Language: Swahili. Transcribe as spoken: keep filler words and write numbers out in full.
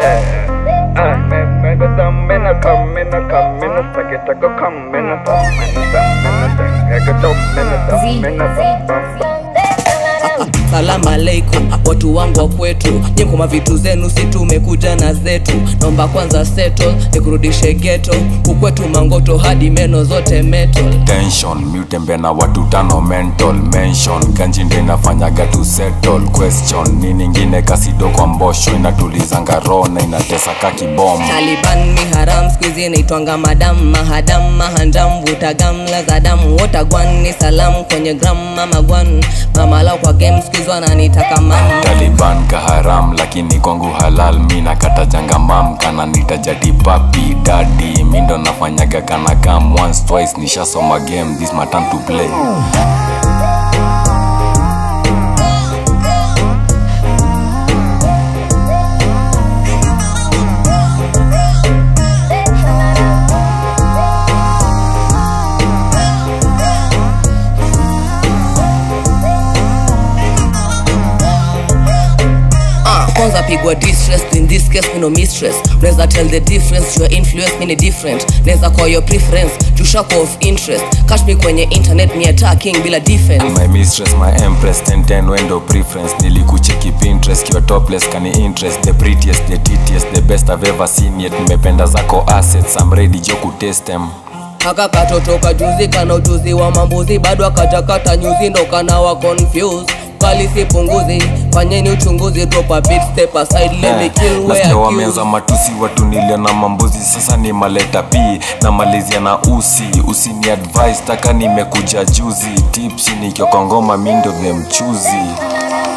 Salamu alaikum, watu wangu wa kwetu. Nyeko mavitu zenu, si tumekuja na zetu. Naomba kwanza settle, nikurudishe ghetto. Ukwetu mangoto hadi meno zote metal. Tension, miutembe na watu tano mental. Mention, ganji ndio inafanyaga tu settle. Question, nini ingine kasido kwa mbosho. Inatuliza ngaro na inatesa kaki bomb. Taliban mi haram, squeeze inaitwanga madam. Mahadam, mahandam, vuta gamla za damu. Wotagwan ni salamu kwenye gram mama gwan. Mama lao kwa game squeeze wananitaka mama. Taliban kaharam lakini kwangu halal. Mina kata janga mam kana nitajadi papi daddy. Mindo nafanyaga kana kam once twice. Nisha soma game, this my time to play. Kwanza pigwa distress, in this case me no mistress. Neza tell the difference, your influence me ni different. Neza call your preference, tushako of interest. Catch me kwenye internet, me attacking bila defense. My mistress, my empress, ten ten window preference. Nilikucheki Pinterest, your topless kani interest. The prettiest, the titiest, the best I've ever seen yet. Nimependa zako assets, I'm ready jo kutest them. Haka katoto kajuzi kana ujuzi wa mambuzi. Bado akatakata nyuzi ndo kana wa confused. Kali si punguzi, fanyeni uchunguzi. Drop a bit, step aside, let me kill where accused. Wameza matusi watu niliona mambuzi. Sasa ni maleta pi na malizia na usi. Usi ni advice, taka nimekuja juzi. Tipsi nikiwa kwa ngoma mindo the mchuzi.